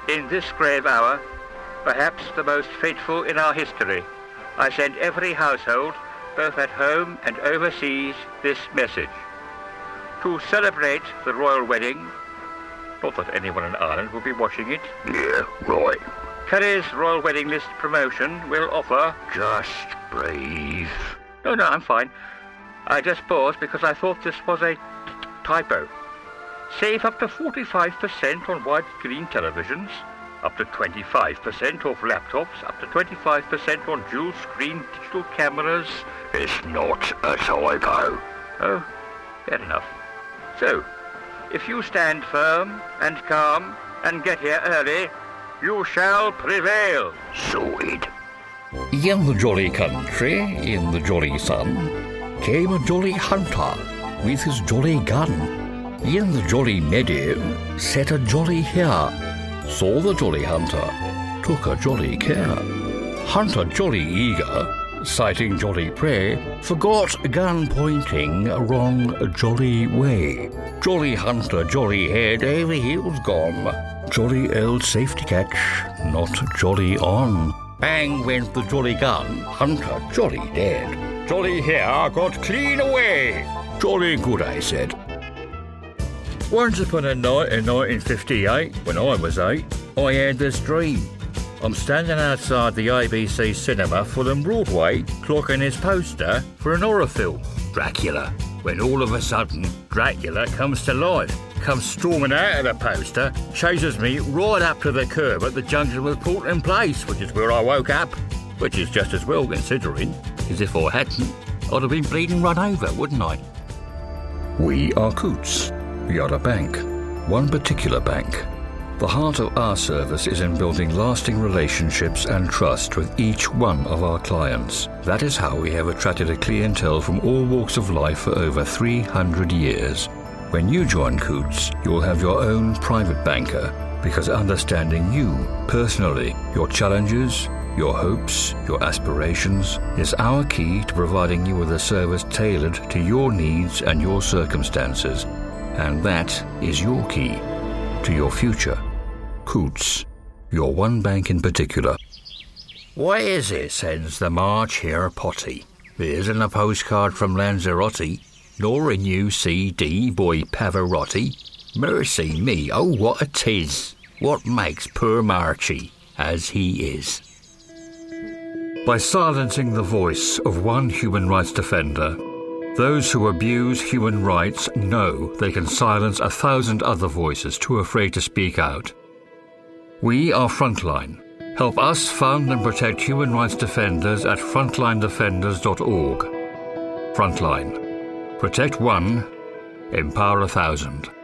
In this grave hour, perhaps the most fateful in our history, I send every household, both at home and overseas, this message. To celebrate the royal wedding, not that anyone in Ireland will be watching it. Yeah, right. Curry's Royal Wedding List promotion will offer... Just breathe. No, I'm fine. I just paused because I thought this was a typo. Save up to 45% on widescreen televisions, up to 25% off laptops, up to 25% on dual-screen digital cameras. It's not a typo. Oh, fair enough. So, if you stand firm and calm and get here early, you shall prevail. Sorted. In the jolly country, in the jolly sun, came a jolly hunter with his jolly gun. In the jolly meadow sat a jolly hare, saw the jolly hunter, took a jolly care. Hunter jolly eager, sighting jolly prey, forgot gun pointing wrong jolly way. Jolly hunter, jolly head, over heels gone. Jolly old safety catch, not jolly on. Bang went the jolly gun, hunter jolly dead. Jolly hare got clean away. Jolly good, I said. Once upon a night in 1958, when I was 8, I had this dream. I'm standing outside the ABC cinema, Fulham Broadway, clocking his poster for an horror film, Dracula. When all of a sudden, Dracula comes to life, comes storming out of the poster, chases me right up to the curb at the junction with Portland Place, which is where I woke up, which is just as well considering, because if I hadn't, I'd have been bleeding run over, wouldn't I? We are Coutts. We are a bank, one particular bank. The heart of our service is in building lasting relationships and trust with each one of our clients. That is how we have attracted a clientele from all walks of life for over 300 years. When you join Coutts, you will have your own private banker, because understanding you personally, your challenges, your hopes, your aspirations, is our key to providing you with a service tailored to your needs and your circumstances. And that is your key to your future. Coutts, your one bank in particular. Why is it sends the March here potty? There isn't a postcard from Lanzarote, nor a new CD boy Pavarotti. Mercy me, oh what a 'tis, what makes poor Marchie as he is. By silencing the voice of one human rights defender, those who abuse human rights know they can silence 1,000 other voices too afraid to speak out. We are Frontline. Help us fund and protect human rights defenders at frontlinedefenders.org. Frontline. Protect one, empower 1,000.